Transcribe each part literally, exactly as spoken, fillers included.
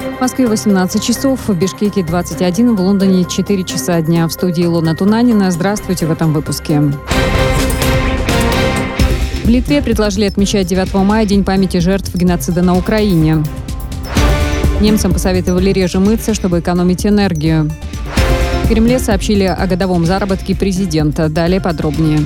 В Москве восемнадцать часов, в Бишкеке двадцать один, в Лондоне четыре часа дня. В студии Илона Тунанина. Здравствуйте в этом выпуске. В Литве предложили отмечать девятого мая День памяти жертв геноцида на Украине. Немцам посоветовали реже мыться, чтобы экономить энергию. В Кремле сообщили о годовом заработке президента. Далее подробнее.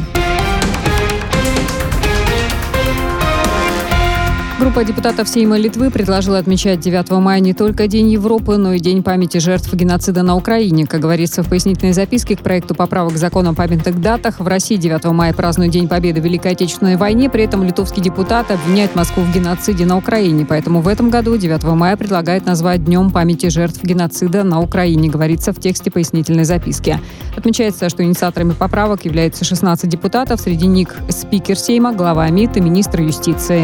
Группа депутатов Сейма Литвы предложила отмечать девятого мая не только День Европы, но и День памяти жертв геноцида на Украине. Как говорится в пояснительной записке к проекту поправок к закону о памятных датах, в России девятого мая празднуют День Победы в Великой Отечественной войне. При этом литовский депутат обвиняет Москву в геноциде на Украине. Поэтому в этом году девятого мая предлагает назвать Днем памяти жертв геноцида на Украине, говорится в тексте пояснительной записки. Отмечается, что инициаторами поправок являются шестнадцать депутатов. Среди них спикер Сейма, глава МИД и министр юстиции.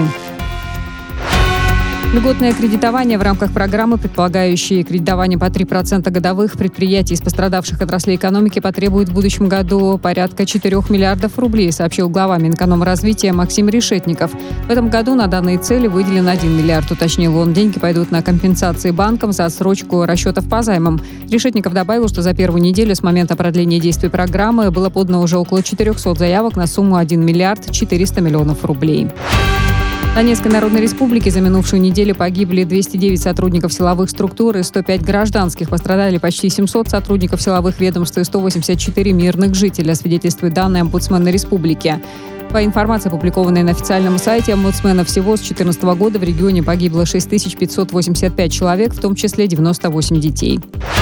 Льготное кредитование в рамках программы, предполагающей кредитование по три процента годовых предприятий из пострадавших отраслей экономики, потребует в будущем году порядка четырёх миллиардов рублей, сообщил глава Минэкономразвития Максим Решетников. В этом году на данные цели выделен один миллиард, уточнил он. Деньги пойдут на компенсации банкам за отсрочку расчетов по займам. Решетников добавил, что за первую неделю с момента продления действия программы было подано уже около четырехсот заявок на сумму один миллиард четыреста миллионов рублей. В Донецкой Народной Республике за минувшую неделю погибли двести девять сотрудников силовых структур и сто пять гражданских. Пострадали почти семьсот сотрудников силовых ведомств и сто восемьдесят четыре мирных жителя, свидетельствует данные омбудсмена республики. По информации, опубликованной на официальном сайте омбудсмена, всего с две тысячи четырнадцатого года в регионе погибло шесть тысяч пятьсот восемьдесят пять человек, в том числе девяносто восемь детей.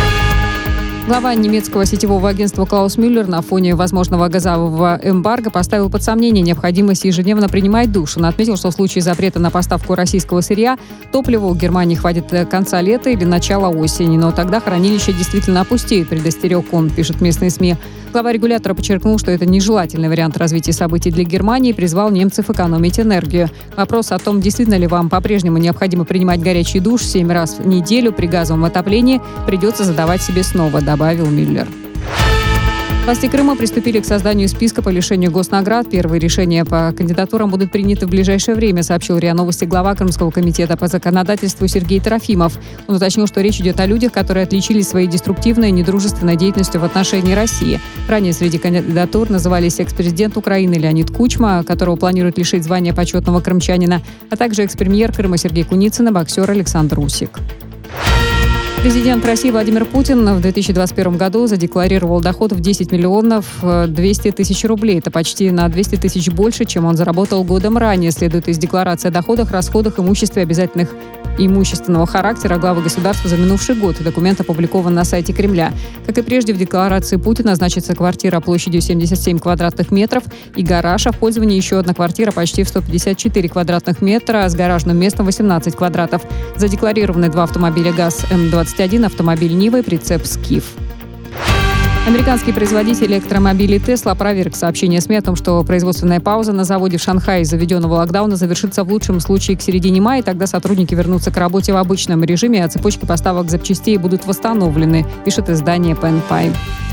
Глава немецкого сетевого агентства Клаус Мюллер на фоне возможного газового эмбарго поставил под сомнение необходимость ежедневно принимать душ. Он отметил, что в случае запрета на поставку российского сырья топлива у Германии хватит до конца лета или начала осени. Но тогда хранилище действительно опустеет, предостерег он, пишет местные СМИ. Глава регулятора подчеркнул, что это нежелательный вариант развития событий для Германии и призвал немцев экономить энергию. Вопрос о том, действительно ли вам по-прежнему необходимо принимать горячий душ семь раз в неделю при газовом отоплении, придется задавать себе снова, добавил Мюллер. Власти Крыма приступили к созданию списка по лишению госнаград. Первые решения по кандидатурам будут приняты в ближайшее время, сообщил РИА Новости глава Крымского комитета по законодательству Сергей Трофимов. Он уточнил, что речь идет о людях, которые отличились своей деструктивной и недружественной деятельностью в отношении России. Ранее среди кандидатур назывались экс-президент Украины Леонид Кучма, которого планируют лишить звания почетного крымчанина, а также экс-премьер Крыма Сергей Куницын и боксер Александр Усик. Президент России Владимир Путин в две тысячи двадцать первом году задекларировал доход в десять миллионов двести тысяч рублей. Это почти на двести тысяч больше, чем он заработал годом ранее, следует из декларации о доходах, расходах, имуществе, обязательных имущественного характера главы государства за минувший год. Документ опубликован на сайте Кремля. Как и прежде, в декларации Путина значится квартира площадью семьдесят семь квадратных метров и гараж, а в пользовании еще одна квартира почти в сто пятьдесят четыре квадратных метра с гаражным местом восемнадцать квадратов. Задекларированы два автомобиля ГАЗ М двадцать один, автомобиль Нива и прицеп Скиф. Американский производитель электромобилей Tesla опроверг сообщение СМИ о том, что производственная пауза на заводе в Шанхае из-за введенного локдауна завершится в лучшем случае к середине мая, и тогда сотрудники вернутся к работе в обычном режиме, а цепочки поставок запчастей будут восстановлены, пишет издание Pen Pie.